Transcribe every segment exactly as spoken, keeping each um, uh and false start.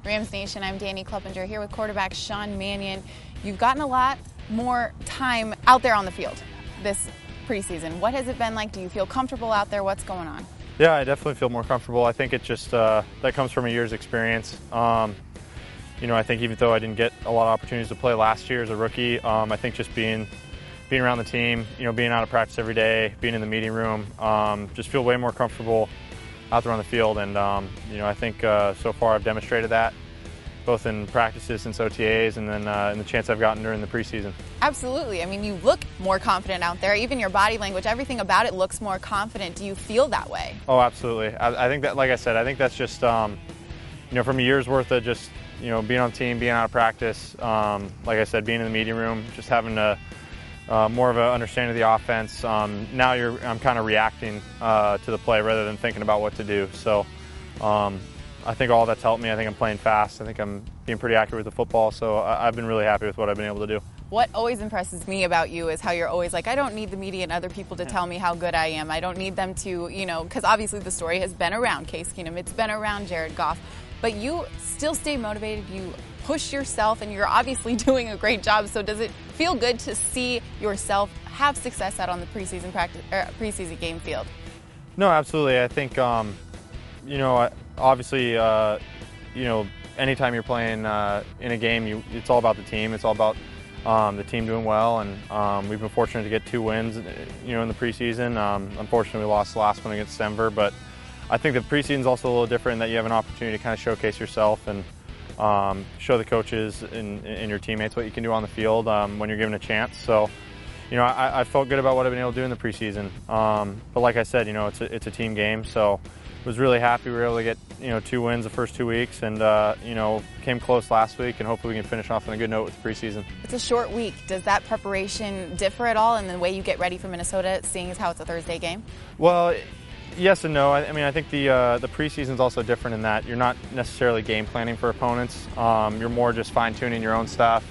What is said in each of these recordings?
Rams Nation, I'm Danny Kleppinger here with quarterback Sean Mannion. You've gotten a lot more time out there on the field this preseason. What has it been like? Do you feel comfortable out there? What's going on? Yeah, I definitely feel more comfortable. I think it just, uh, that comes from a year's experience. Um, you know, I think even though I didn't get a lot of opportunities to play last year as a rookie, um, I think just being being around the team, you know, being out of practice every day, being in the meeting room, um, just feel way more comfortable out there on the field. And, um, you know, I think uh, so far I've demonstrated that, both in practices since O T As and then uh, in the chance I've gotten during the preseason. Absolutely. I mean, you look more confident out there. Even your body language, everything about it looks more confident. Do you feel that way? Oh, absolutely. I, I think that, like I said, I think that's just, um, you know, from a year's worth of just, you know, being on the team, being out of practice, um, like I said, being in the meeting room, just having a, uh, more of an understanding of the offense. Um, now you're, I'm kind of reacting uh, to the play rather than thinking about what to do. So um, I think all that's helped me. I think I'm playing fast. I think I'm being pretty accurate with the football. So I, I've been really happy with what I've been able to do. What always impresses me about you is how you're always like, I don't need the media and other people to tell me how good I am. I don't need them to, you know, because obviously the story has been around Case Keenum. It's been around Jared Goff. But you still stay motivated. You push yourself, and you're obviously doing a great job. So does it feel good to see yourself have success out on the preseason practice, or preseason game field? No, absolutely. I think, um, you know, obviously, uh, you know, anytime you're playing uh, in a game, you, it's all about the team. It's all about um, the team doing well, and um, we've been fortunate to get two wins, you know, in the preseason. Um, unfortunately, we lost the last one against Denver, but I think the preseason is also a little different in that you have an opportunity to kind of showcase yourself and um, show the coaches and, and your teammates what you can do on the field um, when you're given a chance. So, you know, I, I felt good about what I've been able to do in the preseason. Um, but like I said, you know, it's a, it's a team game, so was really happy we were able to get, you know, two wins the first two weeks, and uh, you know, came close last week, and hopefully we can finish off on a good note with the preseason. It's a short week. Does that preparation differ at all in the way you get ready for Minnesota, seeing as how it's a Thursday game? Well, yes and no. I, I mean, I think the uh, the preseason is also different in that you're not necessarily game planning for opponents. Um, you're more just fine tuning your own stuff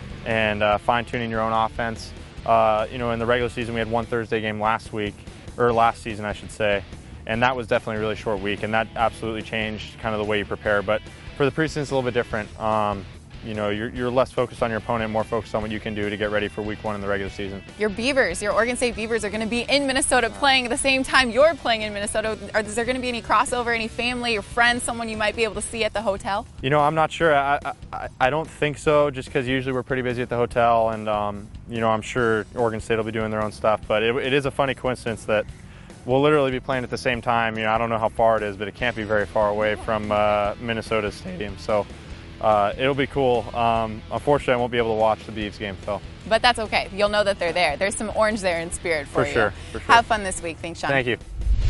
and uh, fine tuning your own offense. Uh, you know, in the regular season, we had one Thursday game last week, or last season, I should say. And that was definitely a really short week, and that absolutely changed kind of the way you prepare. But for the preseason, it's a little bit different. Um, you know, you're, you're less focused on your opponent, more focused on what you can do to get ready for week one in the regular season. Your Beavers, your Oregon State Beavers, are going to be in Minnesota playing at the same time you're playing in Minnesota. Are, is there going to be any crossover, any family or friends, someone you might be able to see at the hotel? You know, I'm not sure. I, I, I don't think so, just because usually we're pretty busy at the hotel, and, um, you know, I'm sure Oregon State will be doing their own stuff. But it, it is a funny coincidence that we'll literally be playing at the same time. You know, I don't know how far it is, but it can't be very far away from uh, Minnesota Stadium. So uh, it'll be cool. Um, unfortunately, I won't be able to watch the Beavs game, though. But that's okay. You'll know that they're there. There's some orange there in spirit for, for you. Sure, for sure. Have fun this week. Thanks, Sean. Thank you.